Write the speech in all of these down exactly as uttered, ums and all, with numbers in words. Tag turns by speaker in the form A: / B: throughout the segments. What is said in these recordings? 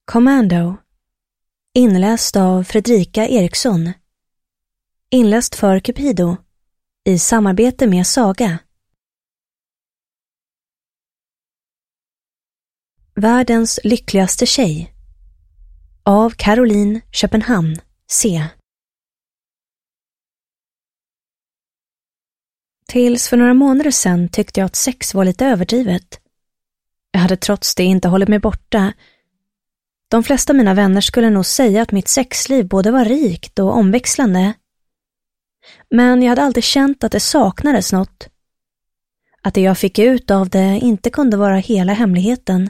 A: Commando. Inläst av Fredrika Eriksson. Inläst för Cupido i samarbete med Saga. Världens lyckligaste tjej av Caroline Köpenhamn C. Tills för några månader sedan tyckte jag att sex var lite överdrivet. Jag hade trots det inte hållit mig borta. De flesta av mina vänner skulle nog säga att mitt sexliv både var rikt och omväxlande. Men jag hade alltid känt att det saknades något. Att det jag fick ut av det inte kunde vara hela hemligheten.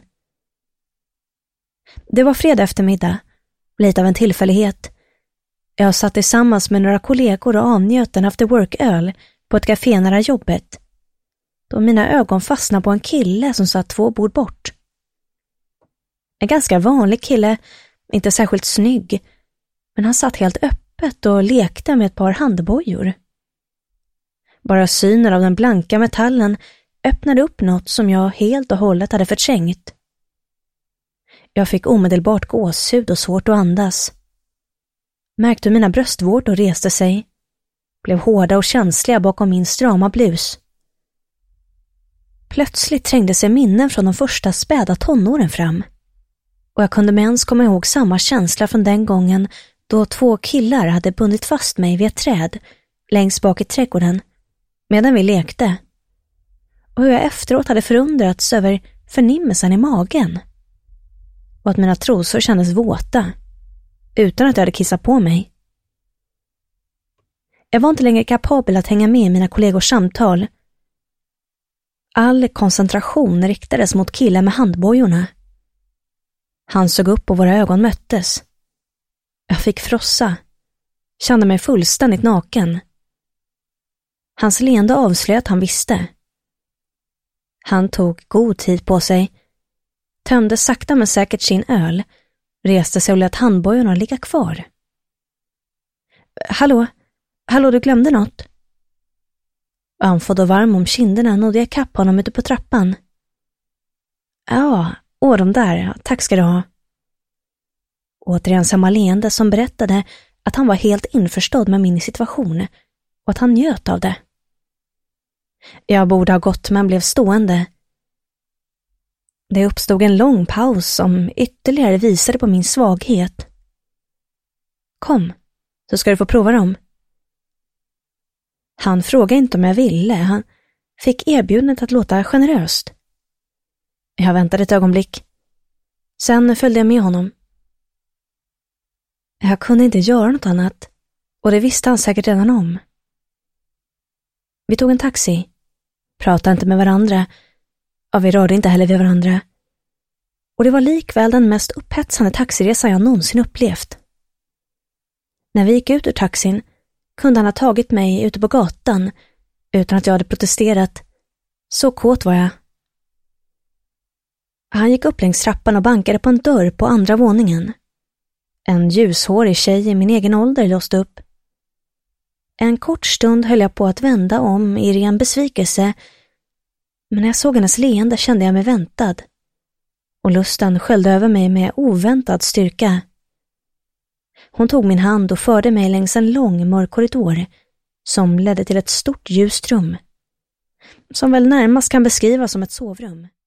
A: Det var fredag eftermiddag, lite av en tillfällighet. Jag satt tillsammans med några kollegor och avnjöt en after work-öl på ett café nära jobbet. Då mina ögon fastnade på en kille som satt två bord bort. En ganska vanlig kille, inte särskilt snygg, men han satt helt öppet och lekte med ett par handbojor. Bara synen av den blanka metallen öppnade upp något som jag helt och hållet hade förträngt. Jag fick omedelbart gåshud och svårt att andas. Märkte hur mina bröstvårtor reste sig. Blev hårda och känsliga bakom min strama blus. Plötsligt trängde sig minnen från de första späda tonåren fram. Och jag kunde med ens komma ihåg samma känsla från den gången då två killar hade bundit fast mig vid ett träd längst bak i trädgården medan vi lekte. Och hur jag efteråt hade förundrats över förnimmelsen i magen. Och att mina trosor kändes våta utan att jag hade kissat på mig. Jag var inte längre kapabel att hänga med i mina kollegors samtal. All koncentration riktades mot killen med handbojorna. Han såg upp och våra ögon möttes. Jag fick frossa. Kände mig fullständigt naken. Hans leende avslöjade att han visste. Han tog god tid på sig. Tömde sakta men säkert sin öl. Reste sig och lät handbojorna ligga kvar. Hallå? Hallå, du glömde något? Andfådd och varm om kinderna nådde jag kapp honom ute på trappan. Ja, åh de där, tack ska du ha. Återigen samma leende som berättade att han var helt införstådd med min situation och att han njöt av det. Jag borde ha gått men blev stående. Det uppstod en lång paus som ytterligare visade på min svaghet. Kom, så ska du få prova dem. Han frågade inte om jag ville. Han fick erbjudandet att låta generöst. Jag väntade ett ögonblick. Sen följde jag med honom. Jag kunde inte göra något annat. Och det visste han säkert redan om. Vi tog en taxi. Pratade inte med varandra. Och vi rörde inte heller vid varandra. Och det var likväl den mest upphetsande taxiresan jag någonsin upplevt. När vi gick ut ur taxin kunde han ha tagit mig ute på gatan utan att jag hade protesterat. Så kåt var jag. Han gick upp längs trappan och bankade på en dörr på andra våningen. En ljushårig tjej i min egen ålder låste upp. En kort stund höll jag på att vända om i ren besvikelse, men när jag såg hennes leende kände jag mig väntad. Och lusten sköljde över mig med oväntad styrka. Hon tog min hand och förde mig längs en lång mörk korridor som ledde till ett stort ljust rum, som väl närmast kan beskrivas som ett sovrum.